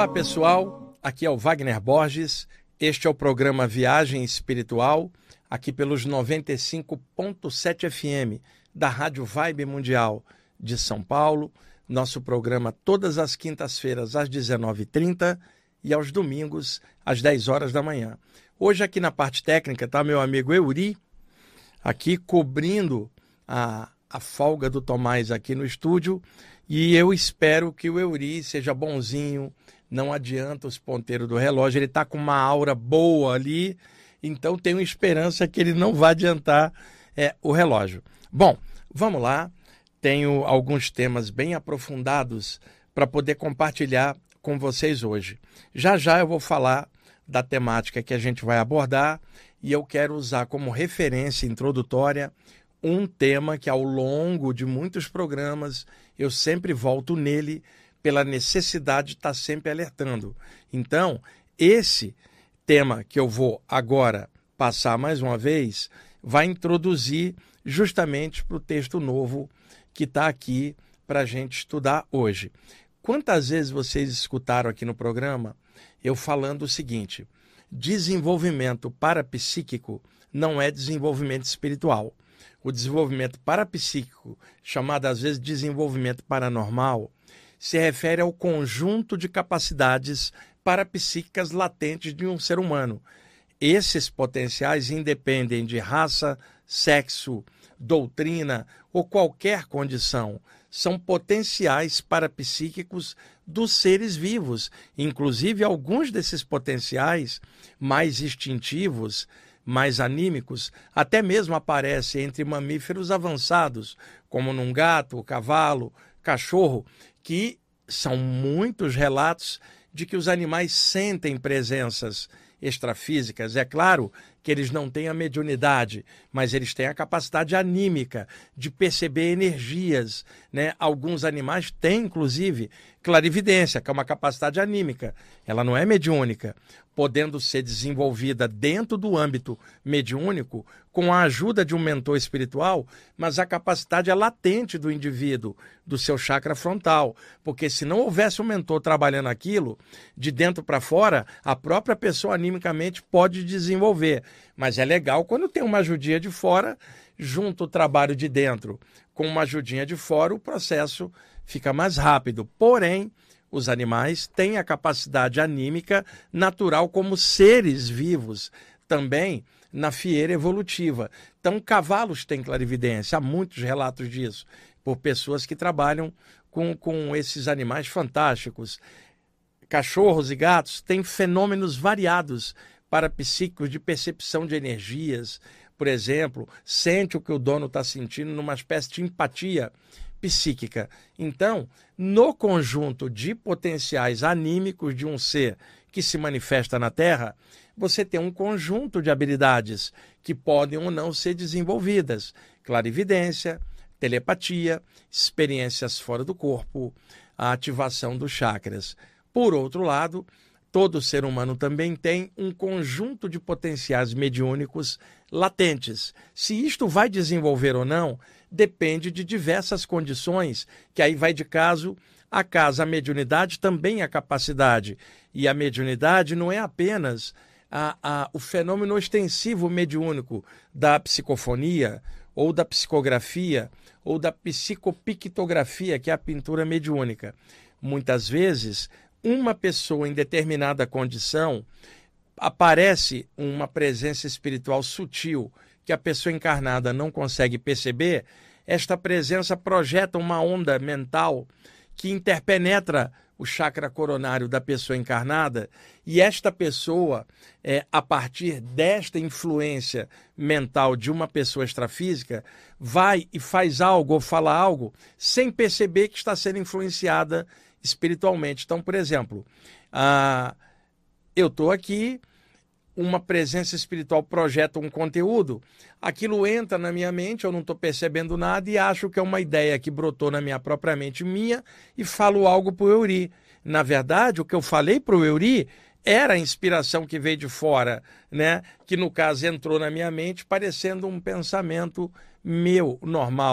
Olá pessoal, aqui é o Wagner Borges, este é o programa Viagem Espiritual, aqui pelos 95.7 FM da Rádio Vibe Mundial de São Paulo, nosso programa todas as quintas-feiras às 19h30 e aos domingos às 10 horas da manhã. Hoje aqui na parte técnica está meu amigo Euri, aqui cobrindo a folga do Tomás aqui no estúdio, e eu espero que o Euri seja bonzinho, não adianta os ponteiros do relógio, ele está com uma aura boa ali, então tenho esperança que ele não vai adiantar o relógio. Bom, vamos lá, tenho alguns temas bem aprofundados para poder compartilhar com vocês hoje. Já já eu vou falar da temática que a gente vai abordar e eu quero usar como referência introdutória um tema que ao longo de muitos programas eu sempre volto nele pela necessidade de estar sempre alertando. Então, esse tema que eu vou agora passar mais uma vez vai introduzir justamente para o texto novo que está aqui para a gente estudar hoje. Quantas vezes vocês escutaram aqui no programa eu falando o seguinte: desenvolvimento parapsíquico não é desenvolvimento espiritual. O desenvolvimento parapsíquico, chamado às vezes desenvolvimento paranormal, se refere ao conjunto de capacidades parapsíquicas latentes de um ser humano. Esses potenciais independem de raça, sexo, doutrina ou qualquer condição. São potenciais parapsíquicos dos seres vivos. Inclusive, alguns desses potenciais mais instintivos, mais anímicos, até mesmo aparecem entre mamíferos avançados, como num gato, cavalo, cachorro, que são muitos relatos de que os animais sentem presenças extrafísicas. É claro que eles não têm a mediunidade, mas eles têm a capacidade anímica de perceber energias, né? Alguns animais têm, inclusive, clarividência, que é uma capacidade anímica. Ela não é mediúnica, podendo ser desenvolvida dentro do âmbito mediúnico com a ajuda de um mentor espiritual, mas a capacidade é latente do indivíduo, do seu chakra frontal, porque se não houvesse um mentor trabalhando aquilo, de dentro para fora, a própria pessoa animicamente pode desenvolver. Mas é legal quando tem uma ajudinha de fora, junto o trabalho de dentro com uma ajudinha de fora, o processo fica mais rápido. Porém, os animais têm a capacidade anímica natural como seres vivos, também na fieira evolutiva. Então, cavalos têm clarividência, há muitos relatos disso, por pessoas que trabalham com esses animais fantásticos. Cachorros e gatos têm fenômenos variados parapsíquicos de percepção de energias. Por exemplo, sente o que o dono está sentindo numa espécie de empatia psíquica. Então, no conjunto de potenciais anímicos de um ser que se manifesta na Terra, você tem um conjunto de habilidades que podem ou não ser desenvolvidas. Clarividência, telepatia, experiências fora do corpo, a ativação dos chakras. Por outro lado, todo ser humano também tem um conjunto de potenciais mediúnicos latentes. Se isto vai desenvolver ou não, depende de diversas condições, que aí vai de caso a caso. A mediunidade também é a capacidade. E a mediunidade não é apenas o fenômeno ostensivo mediúnico da psicofonia, ou da psicografia, ou da psicopictografia, que é a pintura mediúnica. Muitas vezes, uma pessoa em determinada condição, aparece uma presença espiritual sutil que a pessoa encarnada não consegue perceber. Esta presença projeta uma onda mental que interpenetra o chakra coronário da pessoa encarnada, e esta pessoa, a partir desta influência mental de uma pessoa extrafísica, vai e faz algo ou fala algo sem perceber que está sendo influenciada espiritualmente. Então, por exemplo, eu estou aqui, uma presença espiritual projeta um conteúdo, aquilo entra na minha mente, eu não estou percebendo nada e acho que é uma ideia que brotou na minha própria mente minha e falo algo para o Euri. Na verdade, o que eu falei para o Euri era a inspiração que veio de fora, né? Que no caso entrou na minha mente parecendo um pensamento meu, normal.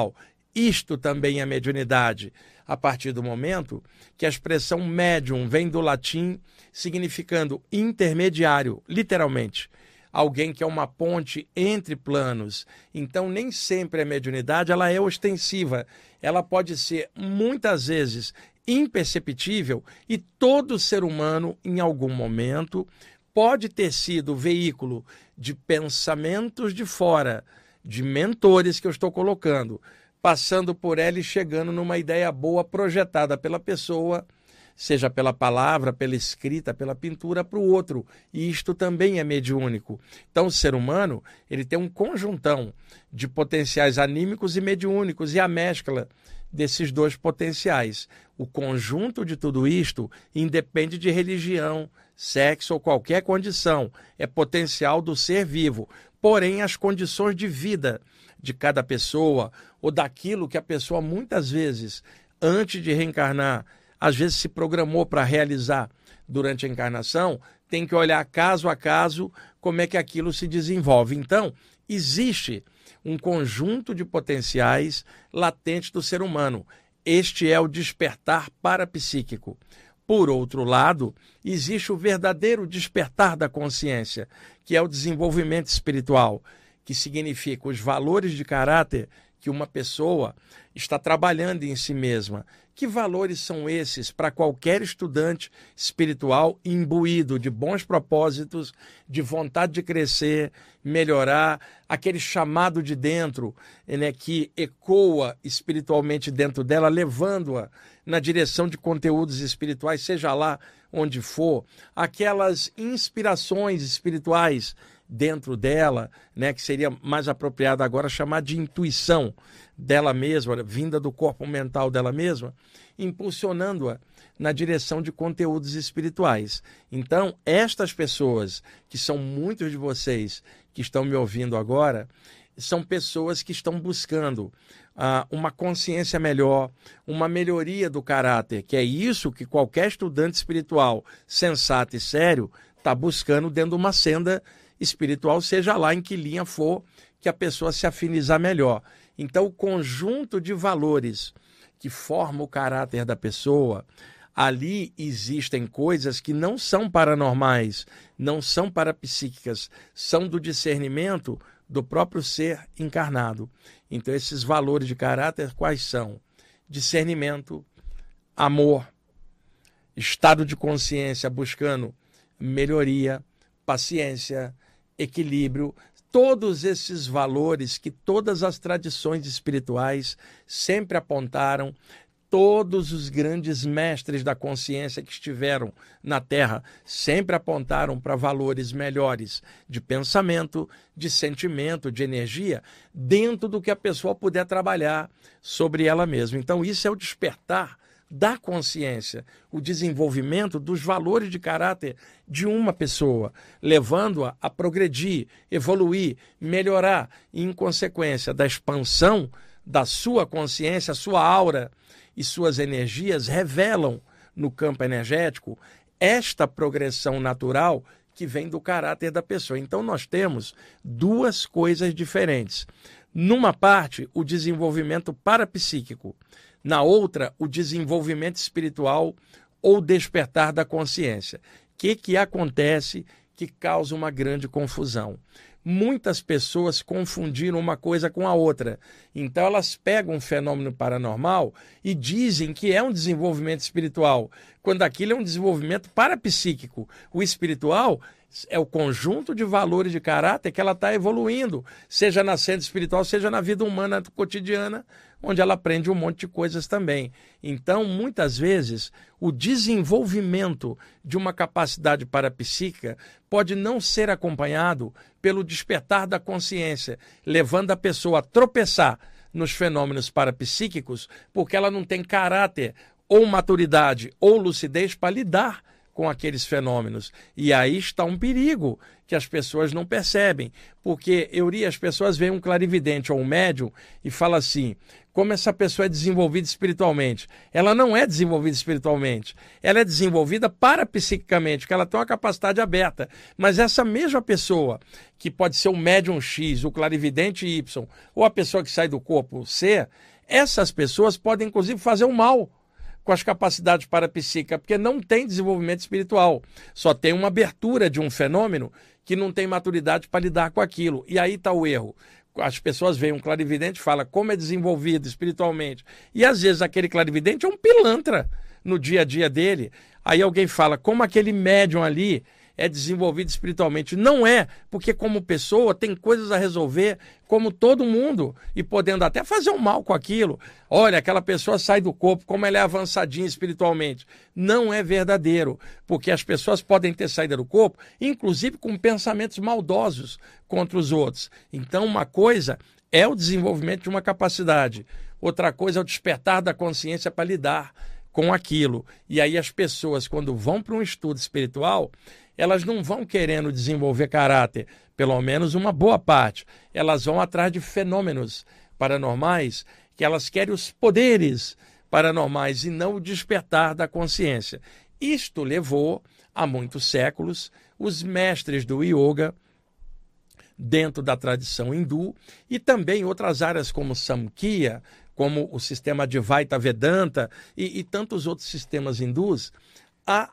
Isto também é mediunidade, a partir do momento que a expressão médium vem do latim significando intermediário, literalmente. Alguém que é uma ponte entre planos. Então, nem sempre a mediunidade ela é ostensiva. Ela pode ser, muitas vezes, imperceptível e todo ser humano, em algum momento, pode ter sido veículo de pensamentos de fora, de mentores que eu estou colocando, passando por ela e chegando numa ideia boa projetada pela pessoa, seja pela palavra, pela escrita, pela pintura, para o outro. E isto também é mediúnico. Então, o ser humano ele tem um conjuntão de potenciais anímicos e mediúnicos, e a mescla desses dois potenciais. O conjunto de tudo isto independe de religião, sexo ou qualquer condição. É potencial do ser vivo. Porém, as condições de vida de cada pessoa, ou daquilo que a pessoa muitas vezes, antes de reencarnar, às vezes se programou para realizar durante a encarnação, tem que olhar caso a caso como é que aquilo se desenvolve. Então, existe um conjunto de potenciais latentes do ser humano. Este é o despertar parapsíquico. Por outro lado, existe o verdadeiro despertar da consciência, que é o desenvolvimento espiritual, que significa os valores de caráter que uma pessoa está trabalhando em si mesma. Que valores são esses para qualquer estudante espiritual imbuído de bons propósitos, de vontade de crescer, melhorar, aquele chamado de dentro, né, que ecoa espiritualmente dentro dela, levando-a na direção de conteúdos espirituais, seja lá onde for, aquelas inspirações espirituais dentro dela, né, que seria mais apropriado agora chamar de intuição dela mesma, vinda do corpo mental dela mesma, impulsionando-a na direção de conteúdos espirituais. Então, estas pessoas, que são muitos de vocês que estão me ouvindo agora, são pessoas que estão buscando uma consciência melhor, uma melhoria do caráter, que é isso que qualquer estudante espiritual sensato e sério está buscando dentro de uma senda espiritual, seja lá em que linha for que a pessoa se afinizar melhor. Então, o conjunto de valores que forma o caráter da pessoa, ali existem coisas que não são paranormais, não são parapsíquicas, são do discernimento do próprio ser encarnado. Então, esses valores de caráter quais são? Discernimento, amor, estado de consciência buscando melhoria, paciência, equilíbrio, todos esses valores que todas as tradições espirituais sempre apontaram, todos os grandes mestres da consciência que estiveram na Terra sempre apontaram para valores melhores de pensamento, de sentimento, de energia, dentro do que a pessoa puder trabalhar sobre ela mesma. Então, isso é o despertar da consciência, o desenvolvimento dos valores de caráter de uma pessoa, levando-a a progredir, evoluir, melhorar, e, em consequência da expansão da sua consciência, sua aura e suas energias revelam no campo energético esta progressão natural que vem do caráter da pessoa. Então, nós temos duas coisas diferentes. Numa parte, o desenvolvimento parapsíquico. Na outra, o desenvolvimento espiritual ou despertar da consciência. O que acontece que causa uma grande confusão? Muitas pessoas confundiram uma coisa com a outra. Então, elas pegam um fenômeno paranormal e dizem que é um desenvolvimento espiritual, quando aquilo é um desenvolvimento parapsíquico. O espiritual é o conjunto de valores de caráter que ela está evoluindo, seja na senda espiritual, seja na vida humana cotidiana, onde ela aprende um monte de coisas também. Então, muitas vezes, o desenvolvimento de uma capacidade parapsíquica pode não ser acompanhado pelo despertar da consciência, levando a pessoa a tropeçar nos fenômenos parapsíquicos, porque ela não tem caráter, ou maturidade, ou lucidez para lidar com aqueles fenômenos. E aí está um perigo que as pessoas não percebem, porque as pessoas veem um clarividente ou um médium e falam assim: como essa pessoa é desenvolvida espiritualmente? Ela não é desenvolvida espiritualmente, ela é desenvolvida parapsiquicamente, porque ela tem uma capacidade aberta. Mas essa mesma pessoa, que pode ser o médium X, o clarividente Y, ou a pessoa que sai do corpo C, essas pessoas podem, inclusive, fazer um mal com as capacidades parapsíquicas, porque não tem desenvolvimento espiritual. Só tem uma abertura de um fenômeno que não tem maturidade para lidar com aquilo. E aí está o erro. As pessoas veem um clarividente e falam como é desenvolvido espiritualmente. E às vezes aquele clarividente é um pilantra no dia a dia dele. Aí alguém fala como aquele médium ali é desenvolvido espiritualmente. Não é, porque como pessoa tem coisas a resolver como todo mundo e podendo até fazer um mal com aquilo. Olha, aquela pessoa sai do corpo, como ela é avançadinha espiritualmente. Não é verdadeiro, porque as pessoas podem ter saído do corpo, inclusive com pensamentos maldosos contra os outros. Então, uma coisa é o desenvolvimento de uma capacidade, outra coisa é o despertar da consciência para lidar com aquilo. E aí as pessoas, quando vão para um estudo espiritual, elas não vão querendo desenvolver caráter, pelo menos uma boa parte. Elas vão atrás de fenômenos paranormais, que elas querem os poderes paranormais e não o despertar da consciência. Isto levou, há muitos séculos, os mestres do yoga, dentro da tradição hindu, e também outras áreas como Samkhya, como o sistema Advaita Vedanta e tantos outros sistemas hindus, a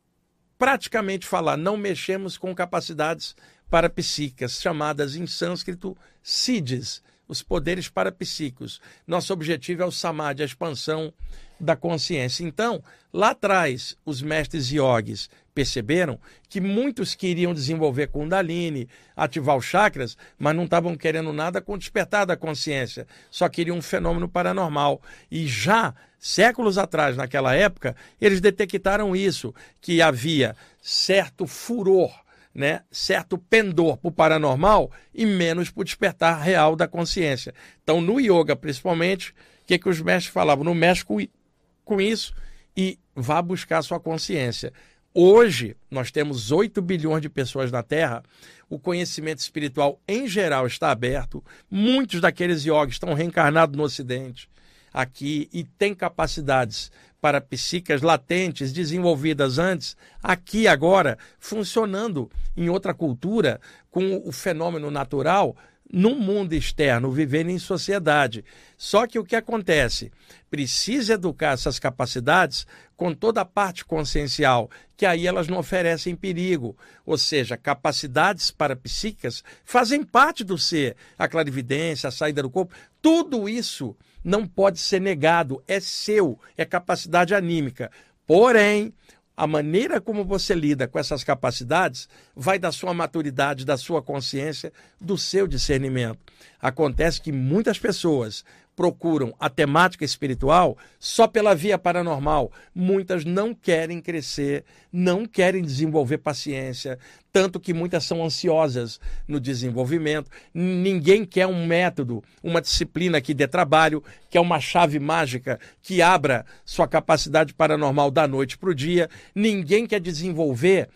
praticamente falar, não mexemos com capacidades parapsíquicas, chamadas em sânscrito siddhis, os poderes parapsíquicos. Nosso objetivo é o samadhi, a expansão da consciência. Então, lá atrás, os mestres yogis perceberam que muitos queriam desenvolver Kundalini, ativar os chakras, mas não estavam querendo nada com o despertar da consciência, só queriam um fenômeno paranormal. E já séculos atrás, naquela época, eles detectaram isso, que havia certo furor, né, certo pendor para o paranormal e menos para o despertar real da consciência. Então, no yoga, principalmente, o que os mestres falavam? Não mexe com isso e vá buscar sua consciência. Hoje, nós temos 8 bilhões de pessoas na Terra, o conhecimento espiritual em geral está aberto, muitos daqueles yogis estão reencarnados no Ocidente, aqui, e têm capacidades parapsíquicas latentes, desenvolvidas antes, aqui agora, funcionando em outra cultura, com o fenômeno natural, no mundo externo, vivendo em sociedade. Só que o que acontece? Precisa educar essas capacidades com toda a parte consciencial, que aí elas não oferecem perigo. Ou seja, capacidades parapsíquicas fazem parte do ser. A clarividência, a saída do corpo, tudo isso não pode ser negado, é seu, é capacidade anímica. Porém, a maneira como você lida com essas capacidades vai da sua maturidade, da sua consciência, do seu discernimento. Acontece que muitas pessoas procuram a temática espiritual só pela via paranormal. Muitas não querem crescer, não querem desenvolver paciência, tanto que muitas são ansiosas no desenvolvimento. Ninguém quer um método, uma disciplina que dê trabalho, que é uma chave mágica que abra sua capacidade paranormal da noite para o dia. Ninguém quer desenvolver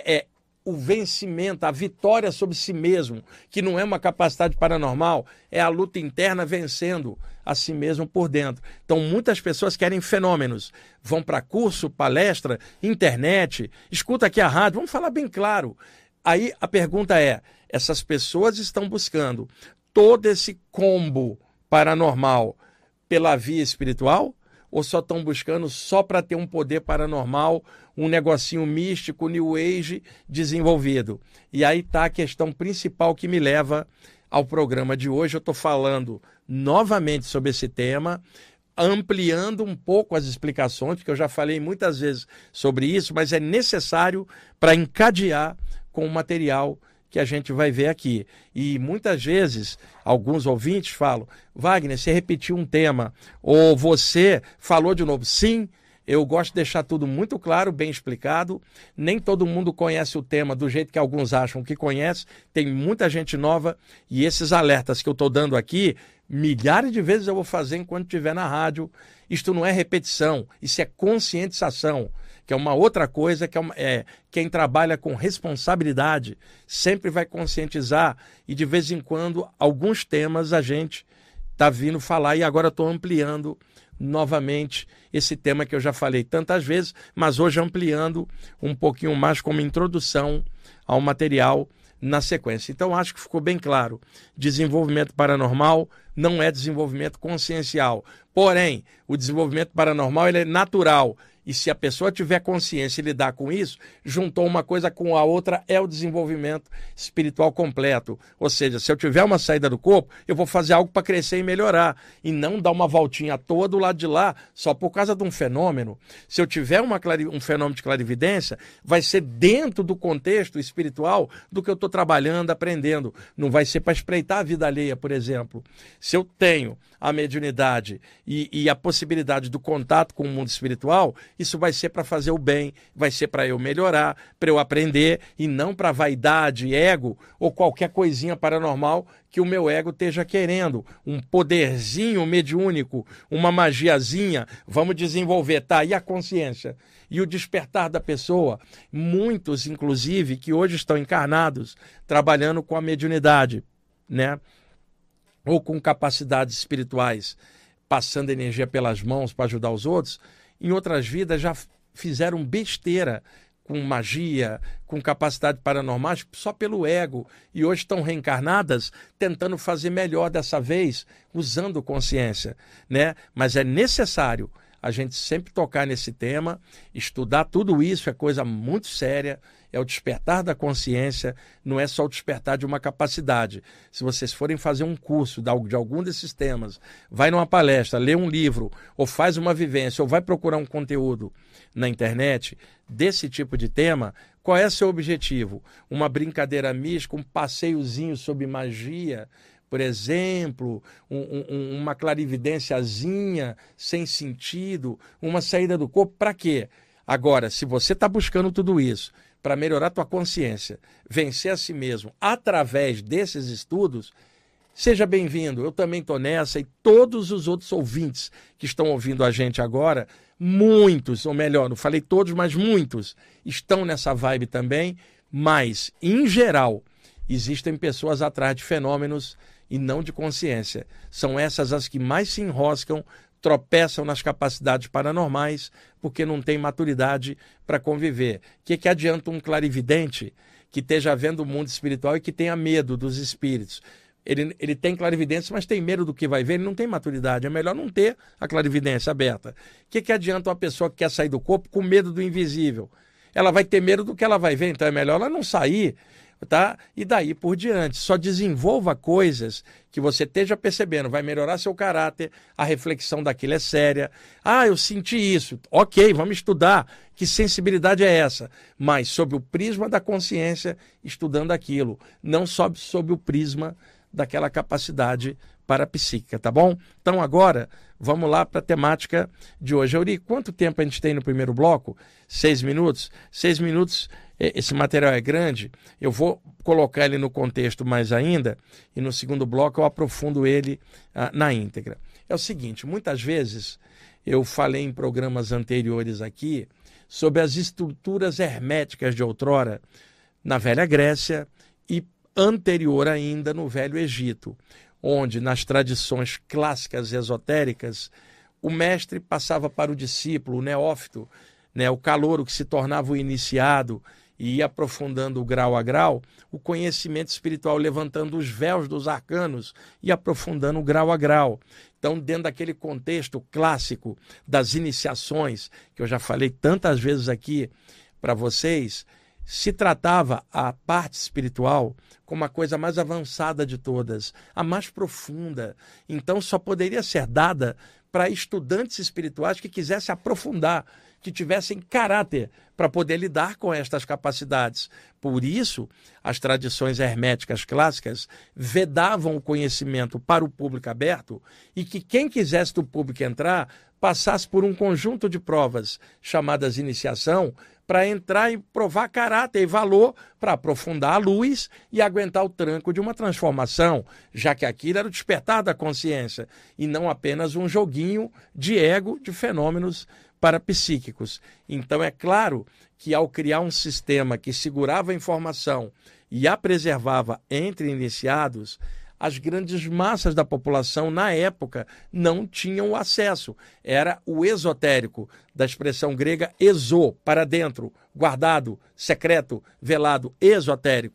o vencimento, a vitória sobre si mesmo, que não é uma capacidade paranormal, é a luta interna vencendo a si mesmo por dentro. Então, muitas pessoas querem fenômenos, vão para curso, palestra, internet, escuta aqui a rádio, vamos falar bem claro. Aí a pergunta é, essas pessoas estão buscando todo esse combo paranormal pela via espiritual? Ou só estão buscando só para ter um poder paranormal, um negocinho místico, New Age desenvolvido? E aí está a questão principal que me leva ao programa de hoje. Eu estou falando novamente sobre esse tema, ampliando um pouco as explicações, porque eu já falei muitas vezes sobre isso, mas é necessário para encadear com o material que a gente vai ver aqui. E muitas vezes, alguns ouvintes falam, Wagner, você repetiu um tema, ou você falou de novo. Sim, eu gosto de deixar tudo muito claro, bem explicado. Nem todo mundo conhece o tema do jeito que alguns acham que conhece. Tem muita gente nova e esses alertas que eu estou dando aqui, milhares de vezes eu vou fazer enquanto estiver na rádio. Isto não é repetição, isso é conscientização, que é uma outra coisa, que quem trabalha com responsabilidade sempre vai conscientizar e de vez em quando alguns temas a gente está vindo falar e agora estou ampliando novamente esse tema que eu já falei tantas vezes, mas hoje ampliando um pouquinho mais como introdução ao material na sequência. Então, acho que ficou bem claro. Desenvolvimento paranormal não é desenvolvimento consciencial. Porém, o desenvolvimento paranormal ele é natural. E se a pessoa tiver consciência e lidar com isso, juntou uma coisa com a outra, é o desenvolvimento espiritual completo. Ou seja, se eu tiver uma saída do corpo, eu vou fazer algo para crescer e melhorar. E não dar uma voltinha à toa do lado de lá, só por causa de um fenômeno. Se eu tiver um fenômeno de clarividência, vai ser dentro do contexto espiritual do que eu estou trabalhando, aprendendo. Não vai ser para espreitar a vida alheia, por exemplo. Se eu tenho a mediunidade e a possibilidade do contato com o mundo espiritual, isso vai ser para fazer o bem, vai ser para eu melhorar, para eu aprender e não para vaidade, ego ou qualquer coisinha paranormal que o meu ego esteja querendo. Um poderzinho mediúnico, uma magiazinha, vamos desenvolver, tá? E a consciência? E o despertar da pessoa? Muitos, inclusive, que hoje estão encarnados, trabalhando com a mediunidade, né? Ou com capacidades espirituais, passando energia pelas mãos para ajudar os outros, em outras vidas já fizeram besteira com magia, com capacidade paranormais, só pelo ego. E hoje estão reencarnadas tentando fazer melhor dessa vez, usando consciência, né? Mas é necessário a gente sempre tocar nesse tema, estudar tudo isso, é coisa muito séria, é o despertar da consciência, não é só o despertar de uma capacidade. Se vocês forem fazer um curso de algum desses temas, vai numa palestra, lê um livro, ou faz uma vivência, ou vai procurar um conteúdo na internet desse tipo de tema, qual é seu objetivo? Uma brincadeira mística, um passeiozinho sobre magia, por exemplo, uma clarividênciazinha sem sentido, uma saída do corpo, para quê? Agora, se você está buscando tudo isso para melhorar a tua consciência, vencer a si mesmo através desses estudos, seja bem-vindo. Eu também estou nessa e todos os outros ouvintes que estão ouvindo a gente agora, muitos, ou melhor, não falei todos, mas muitos, estão nessa vibe também, mas, em geral, existem pessoas atrás de fenômenos e não de consciência. São essas as que mais se enroscam, tropeçam nas capacidades paranormais, porque não tem maturidade para conviver. O que adianta um clarividente que esteja vendo o mundo espiritual e que tenha medo dos espíritos? Ele tem clarividência, mas tem medo do que vai ver, ele não tem maturidade. É melhor não ter a clarividência aberta. O que adianta uma pessoa que quer sair do corpo com medo do invisível? Ela vai ter medo do que ela vai ver, então é melhor ela não sair, tá? E daí por diante. Só desenvolva coisas que você esteja percebendo, vai melhorar seu caráter, a reflexão daquilo é séria. Ah, eu senti isso. Ok, vamos estudar. Que sensibilidade é essa? Mas sob o prisma da consciência, estudando aquilo. Não sob o prisma daquela capacidade parapsíquica, tá bom? Então agora, vamos lá para a temática de hoje. Euri, quanto tempo a gente tem no primeiro bloco? 6 minutos? 6 minutos, esse material é grande, eu vou colocar ele no contexto mais ainda, e no segundo bloco eu aprofundo ele na íntegra. É o seguinte, muitas vezes eu falei em programas anteriores aqui sobre as estruturas herméticas de outrora na Velha Grécia e anterior ainda no Velho Egito, onde nas tradições clássicas esotéricas o mestre passava para o discípulo, o neófito, né, o calouro que se tornava o iniciado e ia aprofundando grau a grau, o conhecimento espiritual, levantando os véus dos arcanos e aprofundando grau a grau. Então, dentro daquele contexto clássico das iniciações, que eu já falei tantas vezes aqui para vocês, se tratava a parte espiritual como a coisa mais avançada de todas, a mais profunda. Então, só poderia ser dada para estudantes espirituais que quisessem aprofundar, que tivessem caráter para poder lidar com estas capacidades. Por isso, as tradições herméticas clássicas vedavam o conhecimento para o público aberto e que quem quisesse do público entrar passasse por um conjunto de provas chamadas iniciação para entrar e provar caráter e valor para aprofundar a luz e aguentar o tranco de uma transformação, já que aquilo era o despertar da consciência e não apenas um joguinho de ego de fenômenos parapsíquicos. Então é claro que ao criar um sistema que segurava a informação e a preservava entre iniciados, as grandes massas da população na época não tinham acesso. Era o esotérico, da expressão grega exo, para dentro, guardado, secreto, velado, esotérico.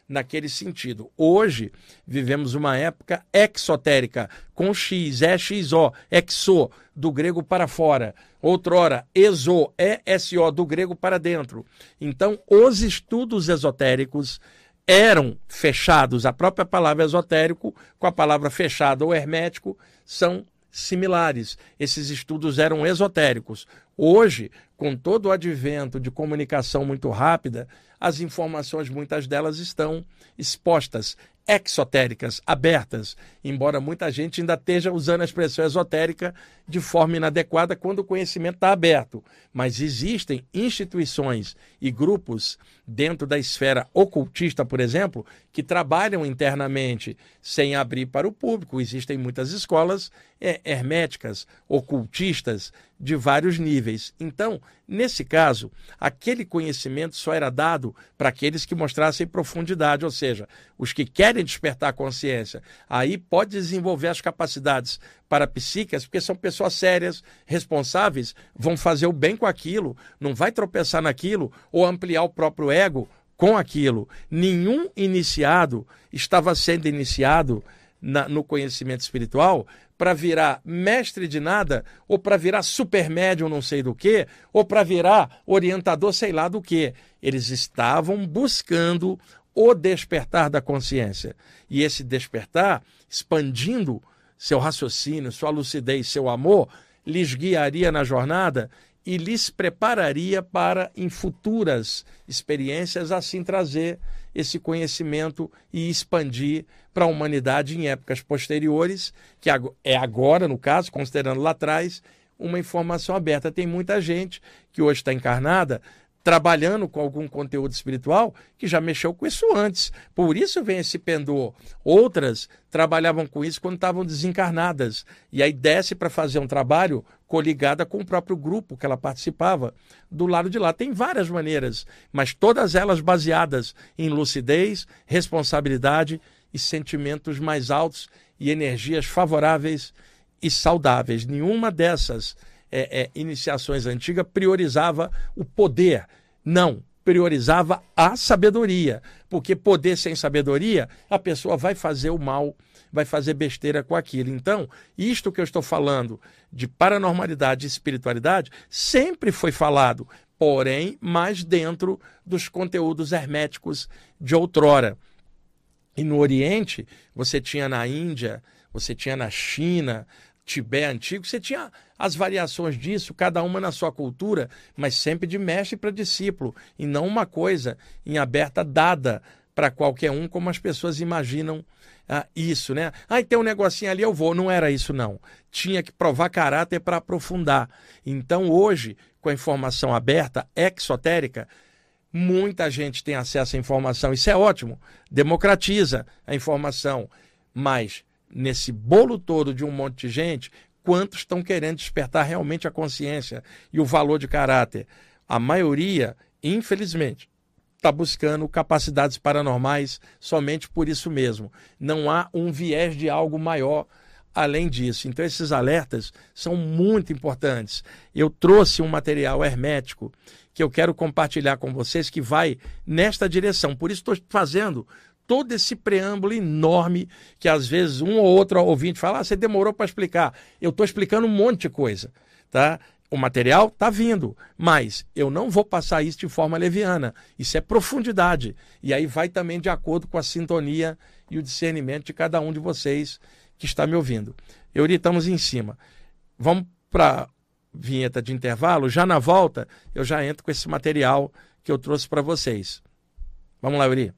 naquele sentido. Hoje, vivemos uma época exotérica, com X, EXO, exo, do grego para fora. Outrora, exo, ESO, do grego para dentro. Então, os estudos esotéricos eram fechados. A própria palavra esotérico, com a palavra fechado ou hermético, são similares. Esses estudos eram esotéricos. Hoje, com todo o advento de comunicação muito rápida, as informações, muitas delas, estão expostas, exotéricas, abertas, embora muita gente ainda esteja usando a expressão esotérica de forma inadequada quando o conhecimento está aberto. Mas existem instituições e grupos dentro da esfera ocultista, por exemplo, que trabalham internamente sem abrir para o público. Existem muitas escolas herméticas, ocultistas, de vários níveis. Então, nesse caso, aquele conhecimento só era dado para aqueles que mostrassem profundidade, ou seja, os que querem despertar a consciência. Aí pode desenvolver as capacidades parapsíquicas, porque são pessoas sérias, responsáveis, vão fazer o bem com aquilo, não vai tropeçar naquilo ou ampliar o próprio ego com aquilo. Nenhum iniciado estava sendo iniciado no conhecimento espiritual para virar mestre de nada, ou para virar super médium não sei do que, ou para virar orientador sei lá do que. Eles estavam buscando o despertar da consciência. E esse despertar, expandindo seu raciocínio, sua lucidez, seu amor, lhes guiaria na jornada e lhes prepararia para, em futuras experiências, assim trazer esse conhecimento e expandir para a humanidade em épocas posteriores, que é agora, no caso, considerando lá atrás, uma informação aberta. Tem muita gente que hoje está encarnada, trabalhando com algum conteúdo espiritual, que já mexeu com isso antes. Por isso vem esse pendor. Outras trabalhavam com isso quando estavam desencarnadas. E aí desce para fazer um trabalho coligada com o próprio grupo que ela participava do lado de lá. Tem várias maneiras, mas todas elas baseadas em lucidez, responsabilidade e sentimentos mais altos e energias favoráveis e saudáveis. Nenhuma dessas iniciações antigas priorizava o poder. Não, priorizava a sabedoria. Porque poder sem sabedoria, a pessoa vai fazer o mal, vai fazer besteira com aquilo. Então, isto que eu estou falando de paranormalidade e espiritualidade sempre foi falado, porém, mais dentro dos conteúdos herméticos de outrora. E no Oriente, você tinha na Índia, você tinha na China, Tibete antigo, você tinha as variações disso, cada uma na sua cultura, mas sempre de mestre para discípulo, e não uma coisa em aberta dada para qualquer um, como as pessoas imaginam isso, né? E tem um negocinho ali, eu vou. Não era isso, não. Tinha que provar caráter para aprofundar. Então, hoje, com a informação aberta, exotérica, muita gente tem acesso à informação. Isso é ótimo, democratiza a informação, mas nesse bolo todo de um monte de gente, quantos estão querendo despertar realmente a consciência e o valor de caráter? A maioria, infelizmente, está buscando capacidades paranormais somente por isso mesmo. Não há um viés de algo maior além disso. Então, esses alertas são muito importantes. Eu trouxe um material hermético que eu quero compartilhar com vocês que vai nesta direção. Por isso estou fazendo todo esse preâmbulo enorme que às vezes um ou outro ouvinte fala, você demorou para explicar. Eu estou explicando um monte de coisa, tá? O material está vindo, mas eu não vou passar isso de forma leviana. Isso é profundidade. E aí vai também de acordo com a sintonia e o discernimento de cada um de vocês que está me ouvindo. Euri, estamos em cima. Vamos para a vinheta de intervalo. Já na volta, eu já entro com esse material que eu trouxe para vocês. Vamos lá, Euri.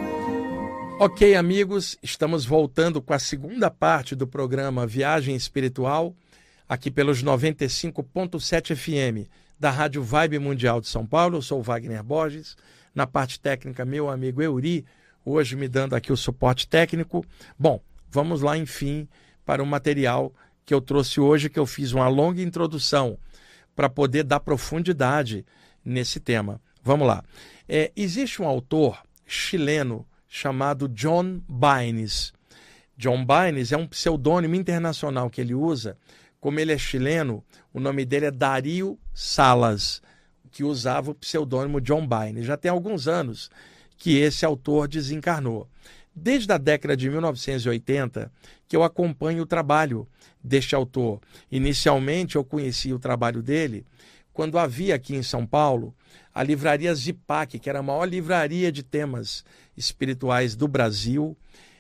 Ok, amigos, estamos voltando com a segunda parte do programa Viagem Espiritual, aqui pelos 95.7 FM da Rádio Vibe Mundial de São Paulo. Eu sou o Wagner Borges, na parte técnica meu amigo Euri, hoje me dando aqui o suporte técnico. Bom, vamos lá, enfim, para o material que eu trouxe hoje, que eu fiz uma longa introdução para poder dar profundidade nesse tema. Vamos lá. Existe um autor chileno chamado John Baines. John Baines é um pseudônimo internacional que ele usa. Como ele é chileno, o nome dele é Dario Salas, que usava o pseudônimo John Baines. Já tem alguns anos que esse autor desencarnou. Desde a década de 1980 que eu acompanho o trabalho deste autor. Inicialmente eu conheci o trabalho dele quando havia aqui em São Paulo a livraria Zipac, que era a maior livraria de temas espirituais do Brasil,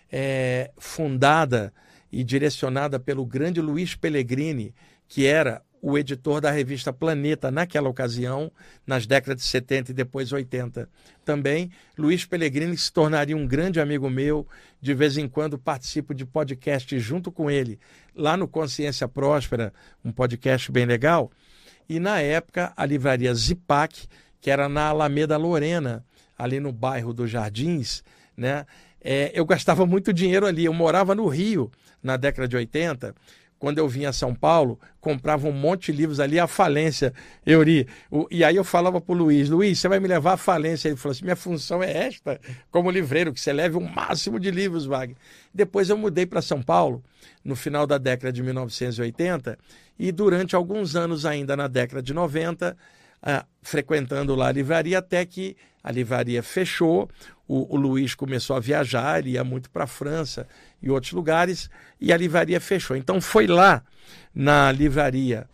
fundada e direcionada pelo grande Luiz Pellegrini, que era o editor da revista Planeta naquela ocasião, nas décadas de 70 e depois 80. Também, Luiz Pellegrini se tornaria um grande amigo meu, de vez em quando participo de podcast junto com ele, lá no Consciência Próspera, um podcast bem legal, e na época a livraria Zipac, que era na Alameda Lorena, ali no bairro dos Jardins, né? Eu gastava muito dinheiro ali, eu morava no Rio na década de 80, quando eu vinha a São Paulo, comprava um monte de livros ali, a falência, Euri. E aí eu falava para o Luiz, você vai me levar à falência? Ele falou assim, minha função é esta, como livreiro, que você leve o máximo de livros, Wagner. Depois eu mudei para São Paulo, no final da década de 1980, e durante alguns anos ainda na década de 90, frequentando lá a livraria, até que a livraria fechou, o Luiz começou a viajar, ele ia muito para a França e outros lugares, e a livraria fechou. Então foi lá, na livraria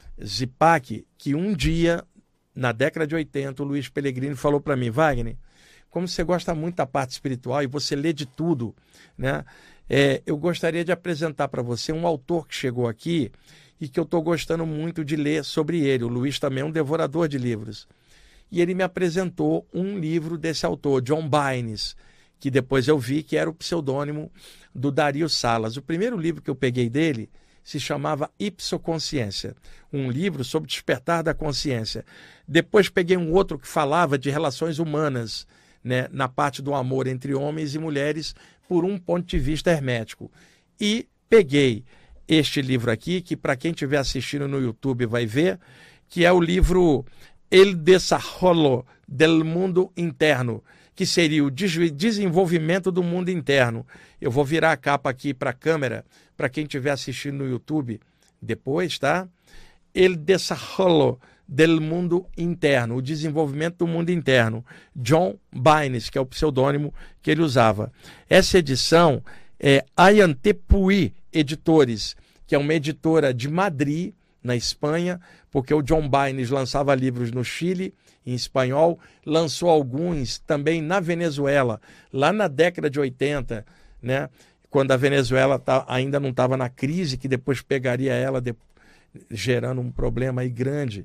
Zipac, que um dia, na década de 80, o Luiz Pellegrini falou para mim, Wagner, como você gosta muito da parte espiritual e você lê de tudo, né? Eu gostaria de apresentar para você um autor que chegou aqui e que eu estou gostando muito de ler sobre ele. O Luiz também é um devorador de livros. E ele me apresentou um livro desse autor, John Baines, que depois eu vi que era o pseudônimo do Dario Salas. O primeiro livro que eu peguei dele se chamava Ipsoconsciência, um livro sobre despertar da consciência. Depois peguei um outro que falava de relações humanas, né, na parte do amor entre homens e mulheres, por um ponto de vista hermético. E peguei este livro aqui, que para quem estiver assistindo no YouTube vai ver, que é o livro El Desarrollo del Mundo Interno, que seria o desenvolvimento do mundo interno. Eu vou virar a capa aqui para a câmera, para quem estiver assistindo no YouTube depois, tá? El Desarrollo del Mundo Interno, o desenvolvimento do mundo interno. John Baines, que é o pseudônimo que ele usava. Essa edição é Ayantepui Editores, que é uma editora de Madrid, na Espanha, porque o John Baines lançava livros no Chile, em espanhol, lançou alguns também na Venezuela, lá na década de 80, né, quando a Venezuela ainda não estava na crise, que depois pegaria ela, gerando um problema aí grande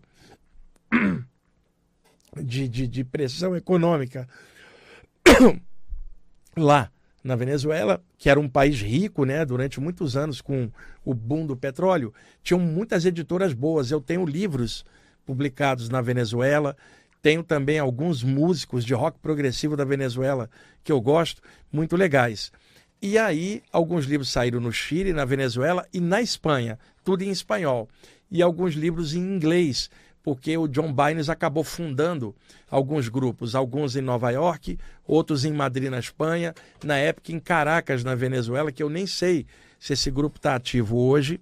de pressão econômica lá na Venezuela, que era um país rico, né, durante muitos anos com o boom do petróleo, tinham muitas editoras boas. Eu tenho livros publicados na Venezuela, tenho também alguns músicos de rock progressivo da Venezuela que eu gosto, muito legais. E aí, alguns livros saíram no Chile, na Venezuela e na Espanha, tudo em espanhol. E alguns livros em inglês, porque o John Baines acabou fundando alguns grupos, alguns em Nova York, outros em Madrid, na Espanha, na época em Caracas, na Venezuela, que eu nem sei se esse grupo está ativo hoje,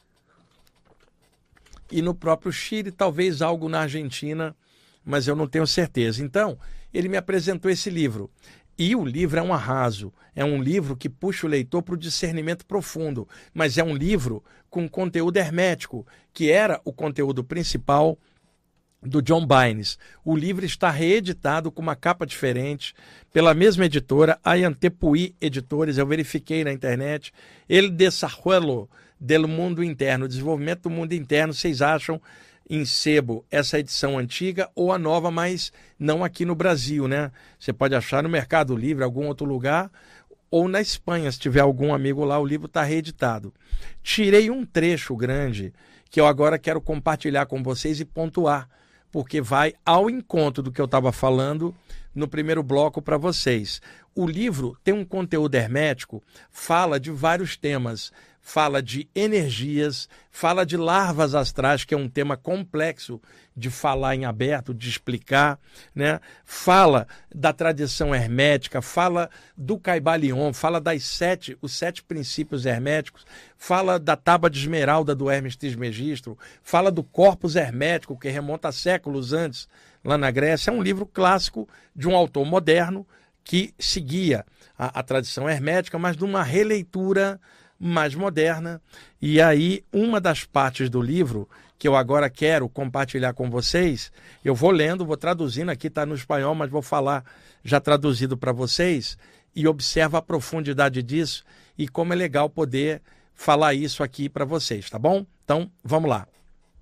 e no próprio Chile, talvez algo na Argentina, mas eu não tenho certeza. Então, ele me apresentou esse livro, e o livro é um arraso, é um livro que puxa o leitor para o discernimento profundo, mas é um livro com conteúdo hermético, que era o conteúdo principal do John Baines. O livro está reeditado com uma capa diferente, pela mesma editora, Ayantepui Editores, eu verifiquei na internet. El Desarrollo del Mundo Interno, desenvolvimento do mundo interno. Vocês acham em sebo essa edição antiga ou a nova, mas não aqui no Brasil, né? Você pode achar no Mercado Livre, algum outro lugar, ou na Espanha, se tiver algum amigo lá, o livro está reeditado. Tirei um trecho grande que eu agora quero compartilhar com vocês e pontuar, porque vai ao encontro do que eu estava falando no primeiro bloco para vocês. O livro tem um conteúdo hermético, fala de vários temas, fala de energias, fala de larvas astrais, que é um tema complexo de falar em aberto, de explicar, né? Fala da tradição hermética, fala do Caibalion, fala os 7 princípios herméticos, fala da tábua de esmeralda do Hermes Trismegisto, fala do corpus hermético, que remonta a séculos antes, lá na Grécia. É um livro clássico de um autor moderno, que seguia a tradição hermética, mas numa releitura mais moderna. E aí, uma das partes do livro que eu agora quero compartilhar com vocês, eu vou lendo, vou traduzindo, aqui está no espanhol, mas vou falar já traduzido para vocês, e observa a profundidade disso e como é legal poder falar isso aqui para vocês, tá bom? Então, vamos lá.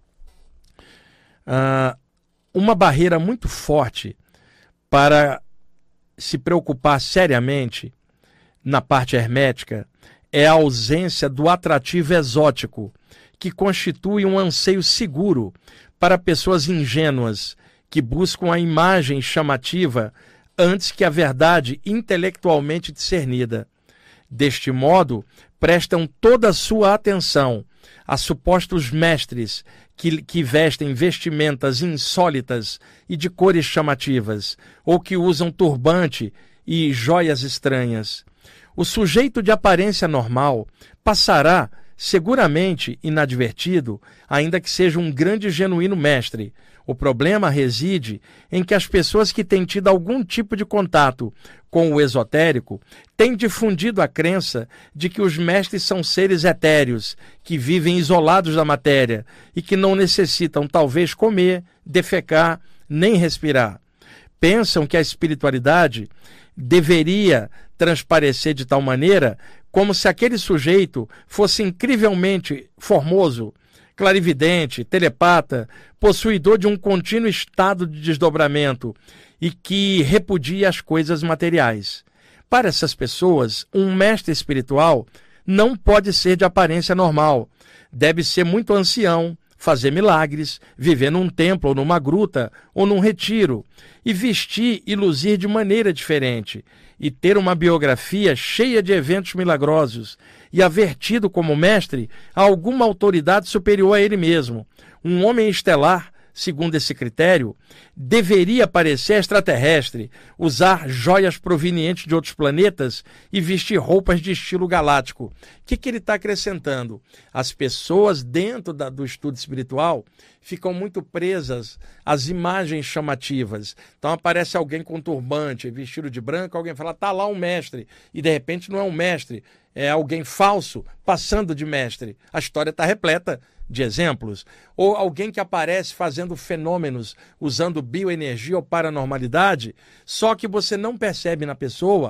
Uma barreira muito forte para se preocupar seriamente na parte hermética é a ausência do atrativo exótico, que constitui um anseio seguro para pessoas ingênuas que buscam a imagem chamativa antes que a verdade intelectualmente discernida. Deste modo, prestam toda a sua atenção a supostos mestres que vestem vestimentas insólitas e de cores chamativas, ou que usam turbante e joias estranhas. O sujeito de aparência normal passará seguramente inadvertido, ainda que seja um grande e genuíno mestre. O problema reside em que as pessoas que têm tido algum tipo de contato com o esotérico têm difundido a crença de que os mestres são seres etéreos, que vivem isolados da matéria e que não necessitam talvez comer, defecar, nem respirar. Pensam que a espiritualidade deveria transparecer de tal maneira como se aquele sujeito fosse incrivelmente formoso, clarividente, telepata, possuidor de um contínuo estado de desdobramento e que repudia as coisas materiais. Para essas pessoas, um mestre espiritual não pode ser de aparência normal. Deve ser muito ancião, fazer milagres, viver num templo ou numa gruta ou num retiro, e vestir e luzir de maneira diferente, e ter uma biografia cheia de eventos milagrosos, e haver tido como mestre alguma autoridade superior a ele mesmo. Um homem estelar, segundo esse critério, deveria parecer extraterrestre, usar joias provenientes de outros planetas e vestir roupas de estilo galáctico. O que ele está acrescentando? As pessoas dentro do estudo espiritual ficam muito presas às imagens chamativas. Então aparece alguém com turbante, vestido de branco, alguém fala, tá lá um mestre, e de repente não é um mestre, é alguém falso, passando de mestre. A história está repleta de exemplos. Ou alguém que aparece fazendo fenômenos, usando bioenergia ou paranormalidade, só que você não percebe na pessoa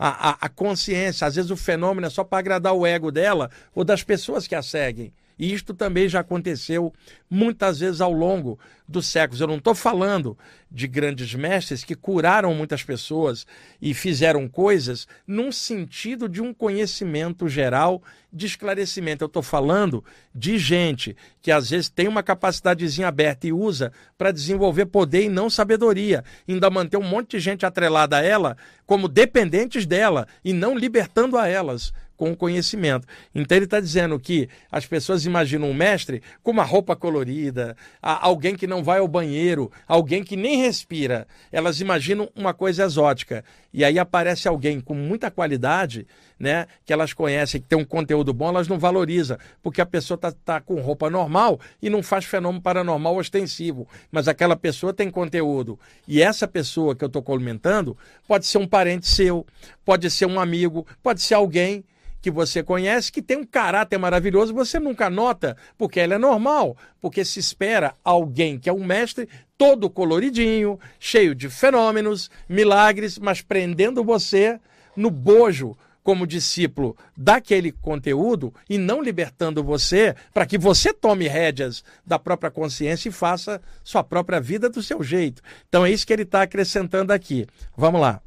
a consciência. Às vezes o fenômeno é só para agradar o ego dela ou das pessoas que a seguem. E isto também já aconteceu muitas vezes ao longo dos séculos. Eu não estou falando de grandes mestres que curaram muitas pessoas e fizeram coisas num sentido de um conhecimento geral de esclarecimento. Eu estou falando de gente que às vezes tem uma capacidadezinha aberta e usa para desenvolver poder e não sabedoria. Ainda manter um monte de gente atrelada a ela como dependentes dela e não libertando a elas com o conhecimento. Então ele está dizendo que as pessoas imaginam um mestre com uma roupa colorida, alguém que não vai ao banheiro, alguém que nem respira. Elas imaginam uma coisa exótica. E aí aparece alguém com muita qualidade, né, que elas conhecem, que tem um conteúdo bom, elas não valorizam, porque a pessoa está com roupa normal e não faz fenômeno paranormal ostensivo. Mas aquela pessoa tem conteúdo. E essa pessoa que eu estou comentando pode ser um parente seu, pode ser um amigo, pode ser alguém que você conhece, que tem um caráter maravilhoso, você nunca nota, porque ela é normal, porque se espera alguém que é um mestre todo coloridinho, cheio de fenômenos, milagres, mas prendendo você no bojo como discípulo daquele conteúdo e não libertando você para que você tome rédeas da própria consciência e faça sua própria vida do seu jeito. Então é isso que ele está acrescentando aqui. Vamos lá.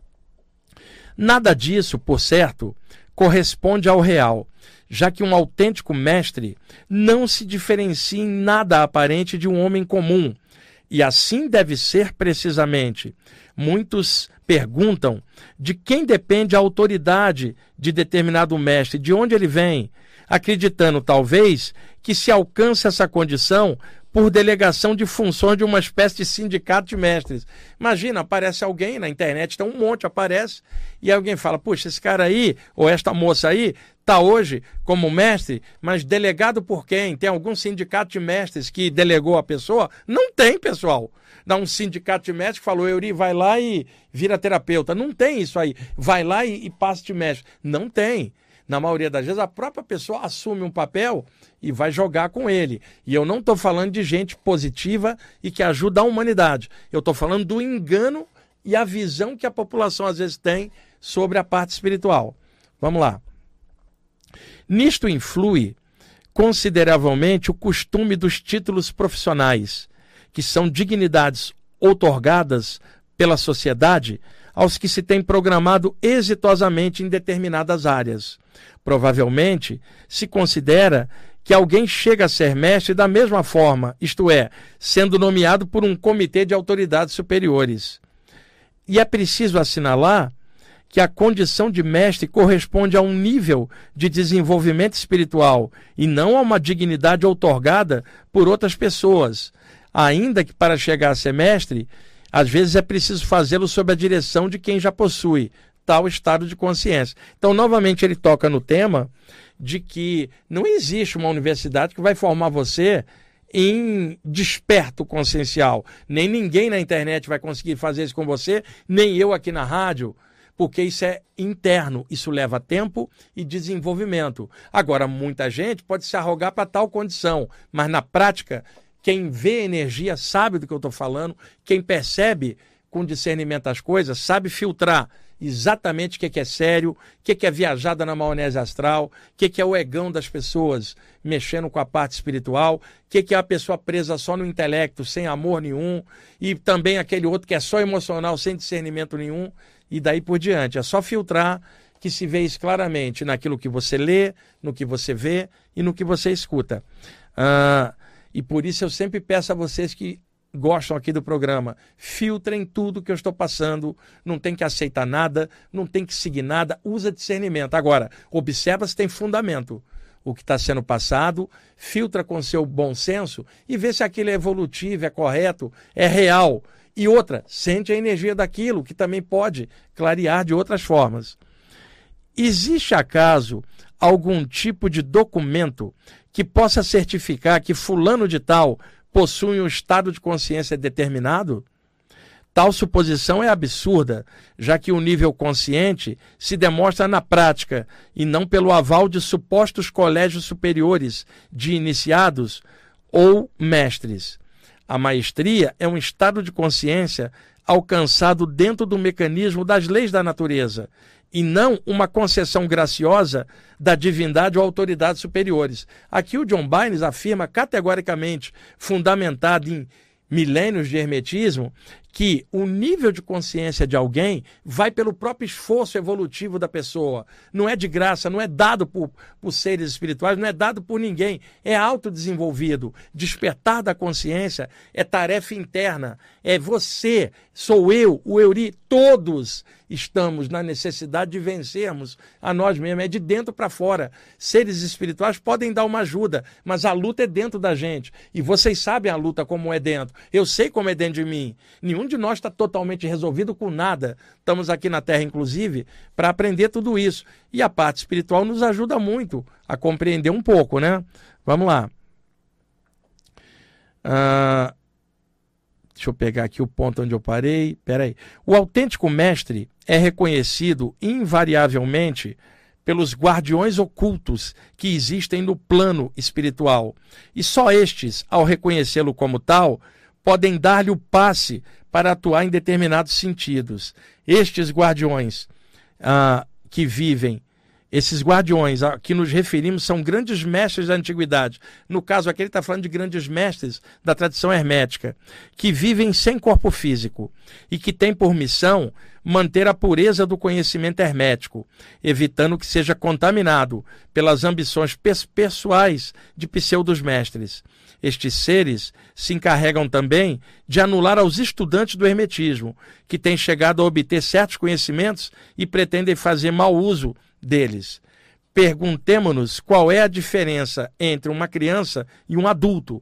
Nada disso, por certo, corresponde ao real, já que um autêntico mestre não se diferencia em nada aparente de um homem comum, e assim deve ser precisamente. Muitos perguntam de quem depende a autoridade de determinado mestre, de onde ele vem, acreditando talvez que se alcança essa condição por delegação de funções de uma espécie de sindicato de mestres. Imagina, aparece alguém na internet, então um monte aparece, e alguém fala, puxa, esse cara aí, ou esta moça aí, está hoje como mestre, mas delegado por quem? Tem algum sindicato de mestres que delegou a pessoa? Não tem, pessoal. Dá um sindicato de mestres que falou, Euri, vai lá e vira terapeuta. Não tem isso aí. Vai lá e passa de mestre. Não tem. Na maioria das vezes, a própria pessoa assume um papel e vai jogar com ele. E eu não estou falando de gente positiva e que ajuda a humanidade. Eu estou falando do engano e a visão que a população às vezes tem sobre a parte espiritual. Vamos lá. Nisto influi consideravelmente o costume dos títulos profissionais, que são dignidades outorgadas pela sociedade aos que se tem programado exitosamente em determinadas áreas. Provavelmente, se considera que alguém chega a ser mestre da mesma forma, isto é, sendo nomeado por um comitê de autoridades superiores. E é preciso assinalar que a condição de mestre corresponde a um nível de desenvolvimento espiritual e não a uma dignidade outorgada por outras pessoas, ainda que para chegar a ser mestre, às vezes é preciso fazê-lo sob a direção de quem já possui tal estado de consciência. Então, novamente, ele toca no tema de que não existe uma universidade que vai formar você em desperto consciencial. Nem ninguém na internet vai conseguir fazer isso com você, nem eu aqui na rádio, porque isso é interno, isso leva tempo e desenvolvimento. Agora, muita gente pode se arrogar para tal condição, mas na prática, quem vê energia sabe do que eu estou falando, quem percebe com discernimento as coisas, sabe filtrar exatamente o que é sério, o que é viajada na maionese astral, o que é o egão das pessoas mexendo com a parte espiritual, o que é a pessoa presa só no intelecto, sem amor nenhum, e também aquele outro que é só emocional, sem discernimento nenhum, e daí por diante. É só filtrar que se vê isso claramente naquilo que você lê, no que você vê e no que você escuta. E por isso eu sempre peço a vocês que gostam aqui do programa, filtrem tudo que eu estou passando, não tem que aceitar nada, não tem que seguir nada, usa discernimento. Agora, observa se tem fundamento o que está sendo passado, filtra com seu bom senso e vê se aquilo é evolutivo, é correto, é real. E outra, sente a energia daquilo, que também pode clarear de outras formas. Existe, acaso, algum tipo de documento que possa certificar que fulano de tal possui um estado de consciência determinado? Tal suposição é absurda, já que o nível consciente se demonstra na prática e não pelo aval de supostos colégios superiores de iniciados ou mestres. A maestria é um estado de consciência alcançado dentro do mecanismo das leis da natureza e não uma concessão graciosa da divindade ou autoridades superiores. Aqui o John Bynes afirma categoricamente, fundamentado em milênios de hermetismo, que o nível de consciência de alguém vai pelo próprio esforço evolutivo da pessoa. Não é de graça, não é dado por seres espirituais, não é dado por ninguém. É autodesenvolvido. Despertar da consciência é tarefa interna. É você, sou eu, o Euri, todos estamos na necessidade de vencermos a nós mesmos. É de dentro para fora. Seres espirituais podem dar uma ajuda, mas a luta é dentro da gente. E vocês sabem a luta como é dentro. Eu sei como é dentro de mim. Nenhum de nós está totalmente resolvido com nada. Estamos aqui na Terra, inclusive, para aprender tudo isso. E a parte espiritual nos ajuda muito a compreender um pouco, né? Vamos lá. Deixa eu pegar aqui o ponto onde eu parei. Espera aí. O autêntico mestre é reconhecido invariavelmente pelos guardiões ocultos que existem no plano espiritual. E só estes, ao reconhecê-lo como tal, podem dar-lhe o passe para atuar em determinados sentidos. Estes guardiões que vivem, esses guardiões a que nos referimos são grandes mestres da antiguidade. No caso aqui ele está falando de grandes mestres da tradição hermética, que vivem sem corpo físico e que têm por missão manter a pureza do conhecimento hermético, evitando que seja contaminado pelas ambições pessoais de pseudos mestres. Estes seres se encarregam também de anular aos estudantes do hermetismo, que têm chegado a obter certos conhecimentos e pretendem fazer mau uso deles. Perguntemo-nos qual é a diferença entre uma criança e um adulto.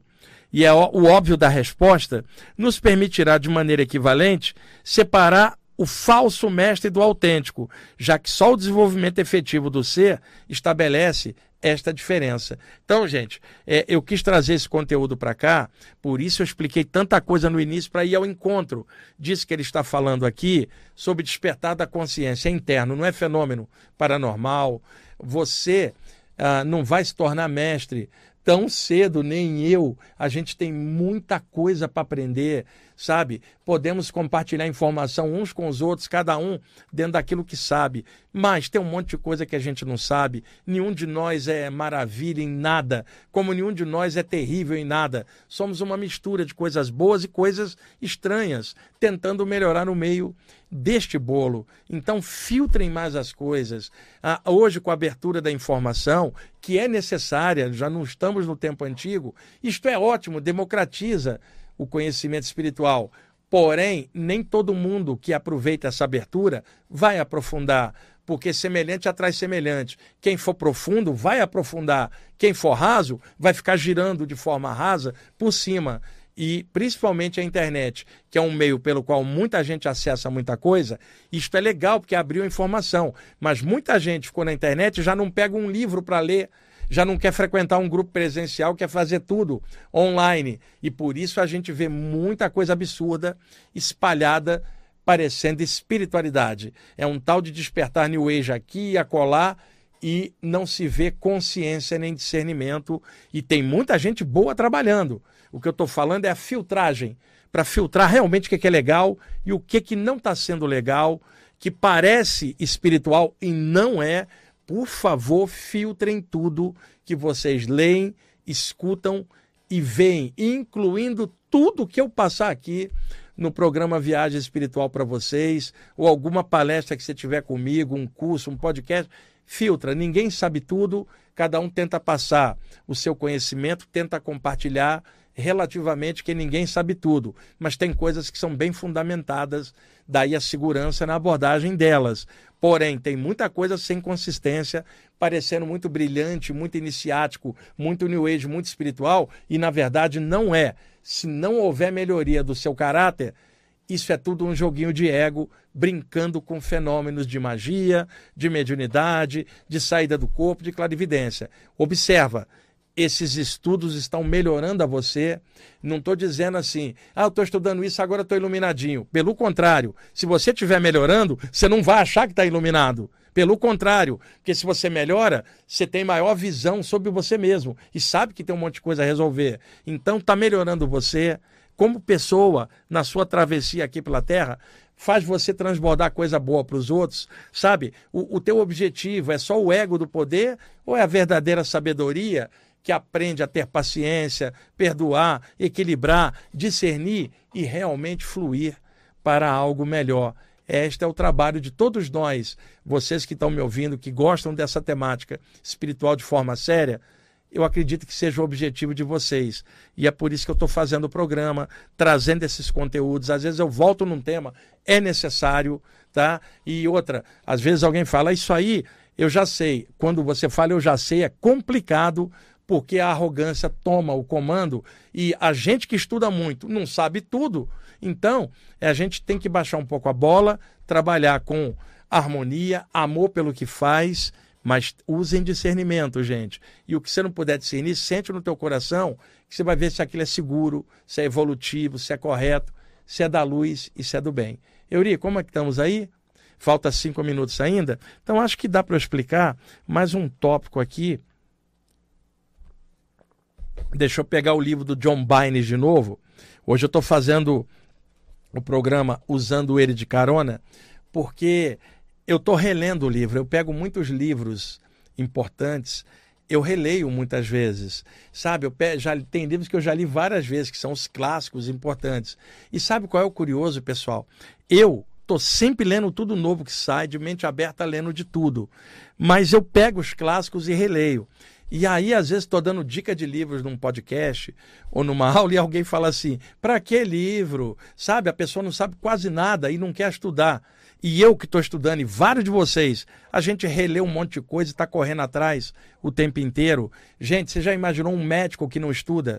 e é o óbvio da resposta, nos permitirá de maneira equivalente separar o falso mestre do autêntico, já que só o desenvolvimento efetivo do ser estabelece esta diferença. Então, gente, eu quis trazer esse conteúdo para cá, por isso eu expliquei tanta coisa no início para ir ao encontro disso que ele está falando aqui, sobre despertar da consciência interno, não é fenômeno paranormal. Você não vai se tornar mestre tão cedo, nem eu. A gente tem muita coisa para aprender, sabe? Podemos compartilhar informação uns com os outros, cada um dentro daquilo que sabe. Mas tem um monte de coisa que a gente não sabe. Nenhum de nós é maravilha em nada, como nenhum de nós é terrível em nada. Somos uma mistura de coisas boas e coisas estranhas, tentando melhorar no meio deste bolo. Então, filtrem mais as coisas. Hoje, com a abertura da informação, que é necessária, já não estamos no tempo antigo, isto é ótimo, democratiza o conhecimento espiritual. Porém, nem todo mundo que aproveita essa abertura vai aprofundar, porque semelhante atrai semelhante. Quem for profundo vai aprofundar. Quem for raso vai ficar girando de forma rasa por cima. E principalmente a internet, que é um meio pelo qual muita gente acessa muita coisa, isto é legal porque abriu informação, mas muita gente ficou na internet e já não pega um livro para ler, já não quer frequentar um grupo presencial, quer fazer tudo online. E por isso a gente vê muita coisa absurda espalhada, parecendo espiritualidade. É um tal de despertar New Age aqui e acolá, e não se vê consciência nem discernimento, e tem muita gente boa trabalhando. O que eu estou falando é a filtragem, para filtrar realmente o que é legal e o que não está sendo legal, que parece espiritual e não é. Por favor, filtrem tudo que vocês leem, escutam e veem, incluindo tudo que eu passar aqui no programa Viagem Espiritual para vocês, ou alguma palestra que você tiver comigo, um curso, um podcast. Filtra, ninguém sabe tudo, cada um tenta passar o seu conhecimento, tenta compartilhar relativamente, que ninguém sabe tudo, mas tem coisas que são bem fundamentadas, daí a segurança na abordagem delas. Porém, tem muita coisa sem consistência, parecendo muito brilhante, muito iniciático, muito New Age, muito espiritual, e na verdade não é. Se não houver melhoria do seu caráter, isso é tudo um joguinho de ego, brincando com fenômenos de magia, de mediunidade, de saída do corpo, de clarividência. Observa, esses estudos estão melhorando a você. Não estou dizendo assim, eu estou estudando isso, agora estou iluminadinho. Pelo contrário, se você estiver melhorando, você não vai achar que está iluminado. Pelo contrário, porque se você melhora, você tem maior visão sobre você mesmo e sabe que tem um monte de coisa a resolver. Então está melhorando você como pessoa na sua travessia aqui pela Terra, faz você transbordar coisa boa para os outros, sabe? O teu objetivo é só o ego do poder ou é a verdadeira sabedoria que aprende a ter paciência, perdoar, equilibrar, discernir e realmente fluir para algo melhor? Este é o trabalho de todos nós, vocês que estão me ouvindo, que gostam dessa temática espiritual de forma séria. Eu acredito que seja o objetivo de vocês. E é por isso que eu estou fazendo o programa, trazendo esses conteúdos. Às vezes eu volto num tema, é necessário, tá? E outra, às vezes alguém fala, isso aí eu já sei. Quando você fala eu já sei, é complicado, porque a arrogância toma o comando e a gente que estuda muito não sabe tudo. Então, a gente tem que baixar um pouco a bola, trabalhar com harmonia, amor pelo que faz, mas usem discernimento, gente. E o que você não puder discernir, sente no teu coração, que você vai ver se aquilo é seguro, se é evolutivo, se é correto, se é da luz e se é do bem. Euri, como é que estamos aí? Falta 5 minutos ainda. Então, acho que dá para eu explicar mais um tópico aqui. Deixa eu pegar o livro do John Bynes de novo. Hoje eu estou fazendo o programa usando ele de carona, porque eu estou relendo o livro. Eu pego muitos livros importantes, eu releio muitas vezes, sabe? Tem livros que eu já li várias vezes, que são os clássicos importantes. E sabe qual é o curioso, pessoal? Eu estou sempre lendo tudo novo que sai, de mente aberta, lendo de tudo. Mas eu pego os clássicos e releio. E aí, às vezes, estou dando dica de livros num podcast ou numa aula e alguém fala assim, para que livro? Sabe, a pessoa não sabe quase nada e não quer estudar. E eu que estou estudando, e vários de vocês, a gente relê um monte de coisa e está correndo atrás o tempo inteiro. Gente, você já imaginou um médico que não estuda?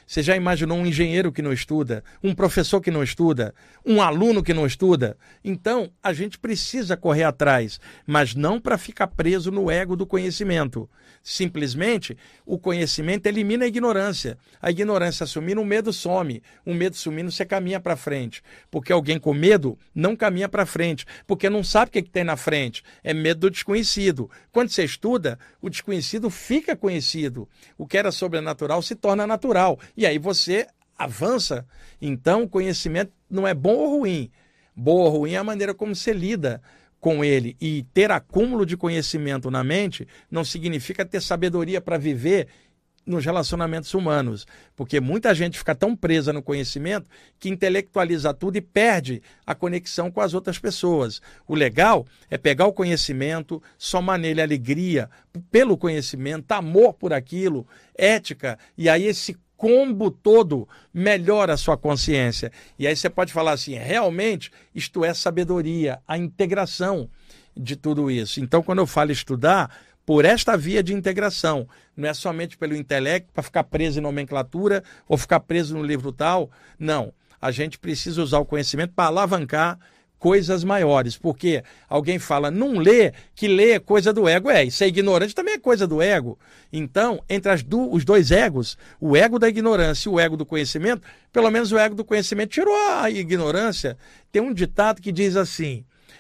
Você já imaginou um engenheiro que não estuda, um professor que não estuda, um aluno que não estuda? Então, a gente precisa correr atrás, mas não para ficar preso no ego do conhecimento. Simplesmente, o conhecimento elimina a ignorância. A ignorância sumindo, o medo some. O medo sumindo, você caminha para frente. Porque alguém com medo não caminha para frente, porque não sabe o que tem na frente. É medo do desconhecido. Quando você estuda, o desconhecido fica conhecido. O que era sobrenatural se torna natural. E aí você avança. Então, o conhecimento não é bom ou ruim. Bom ou ruim é a maneira como você lida com ele. E ter acúmulo de conhecimento na mente não significa ter sabedoria para viver nos relacionamentos humanos, porque muita gente fica tão presa no conhecimento que intelectualiza tudo e perde a conexão com as outras pessoas. O legal é pegar o conhecimento, somar nele alegria pelo conhecimento, amor por aquilo, ética, e aí esse combo todo melhora a sua consciência. E aí você pode falar assim, realmente isto é sabedoria, a integração de tudo isso. Então, quando eu falo estudar, por esta via de integração, não é somente pelo intelecto, para ficar preso em nomenclatura ou ficar preso no livro tal. Não, a gente precisa usar o conhecimento para alavancar coisas maiores, porque alguém fala, não lê, que lê é coisa do ego. E ser ignorante também é coisa do ego. Então, entre os dois egos, o ego da ignorância e o ego do conhecimento, pelo menos o ego do conhecimento tirou a ignorância. Tem um ditado que diz assim,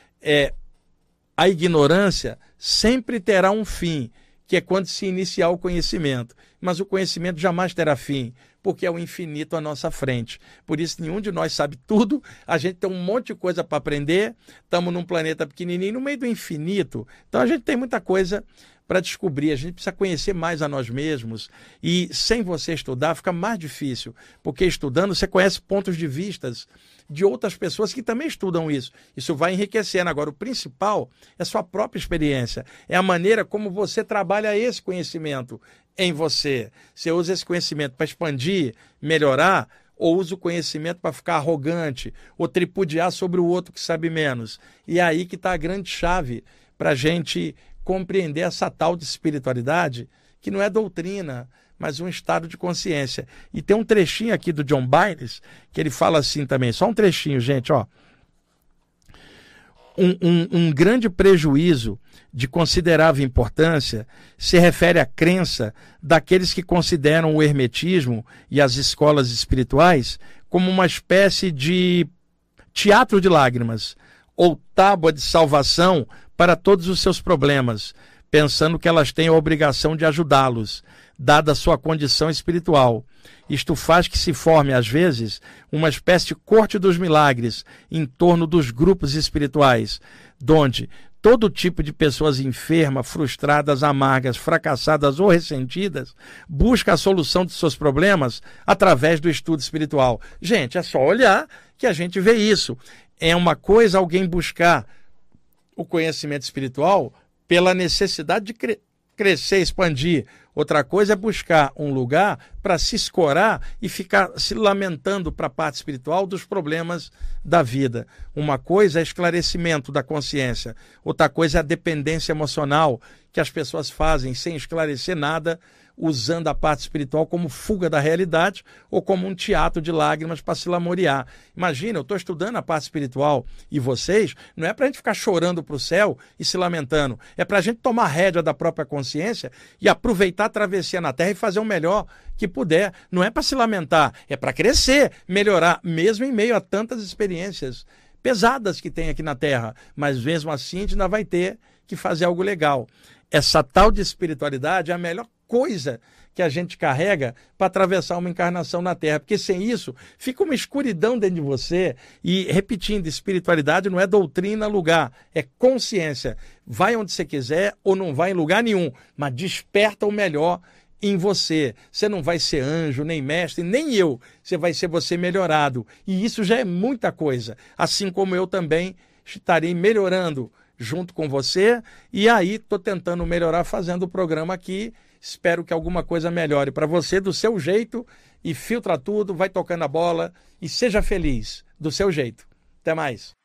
a ignorância sempre terá um fim, que é quando se iniciar o conhecimento. Mas o conhecimento jamais terá fim, porque é o infinito à nossa frente. Por isso, nenhum de nós sabe tudo, a gente tem um monte de coisa para aprender, estamos num planeta pequenininho, no meio do infinito. Então, a gente tem muita coisa para descobrir, a gente precisa conhecer mais a nós mesmos. E sem você estudar, fica mais difícil, porque estudando, você conhece pontos de vistas de outras pessoas que também estudam isso. Isso vai enriquecendo. Agora, o principal é a sua própria experiência. É a maneira como você trabalha esse conhecimento em você. Você usa esse conhecimento para expandir, melhorar, ou usa o conhecimento para ficar arrogante, ou tripudiar sobre o outro que sabe menos. E é aí que está a grande chave para a gente compreender essa tal de espiritualidade, que não é doutrina, mas um estado de consciência. E tem um trechinho aqui do John Bynes, que ele fala assim também, só um trechinho, gente, ó. Um grande prejuízo de considerável importância se refere à crença daqueles que consideram o hermetismo e as escolas espirituais como uma espécie de teatro de lágrimas ou tábua de salvação para todos os seus problemas, pensando que elas têm a obrigação de ajudá-los, dada a sua condição espiritual. Isto faz que se forme, às vezes, uma espécie de corte dos milagres em torno dos grupos espirituais, donde todo tipo de pessoas enfermas, frustradas, amargas, fracassadas ou ressentidas busca a solução de seus problemas através do estudo espiritual. Gente, é só olhar que a gente vê isso. É uma coisa alguém buscar o conhecimento espiritual pela necessidade de crescer, expandir. Outra coisa é buscar um lugar para se escorar e ficar se lamentando para a parte espiritual dos problemas da vida. Uma coisa é esclarecimento da consciência, outra coisa é a dependência emocional que as pessoas fazem sem esclarecer nada, usando a parte espiritual como fuga da realidade ou como um teatro de lágrimas para se lamuriar. Imagina, eu estou estudando a parte espiritual e vocês, não é para a gente ficar chorando para o céu e se lamentando, é para a gente tomar rédea da própria consciência e aproveitar a travessia na Terra e fazer o melhor que puder. Não é para se lamentar, é para crescer, melhorar, mesmo em meio a tantas experiências pesadas que tem aqui na Terra. Mas mesmo assim a gente ainda vai ter que fazer algo legal. Essa tal de espiritualidade é a melhor coisa que a gente carrega para atravessar uma encarnação na Terra, porque sem isso fica uma escuridão dentro de você. E repetindo, espiritualidade não é doutrina, lugar, é consciência. Vai onde você quiser ou não vai em lugar nenhum, mas desperta o melhor em você. Você não vai ser anjo, nem mestre, nem eu. Você vai ser você melhorado. E isso já é muita coisa. Assim como eu também estarei melhorando junto com você. E aí estou tentando melhorar fazendo o programa aqui. Espero que alguma coisa melhore para você do seu jeito e filtra tudo, vai tocando a bola e seja feliz do seu jeito. Até mais.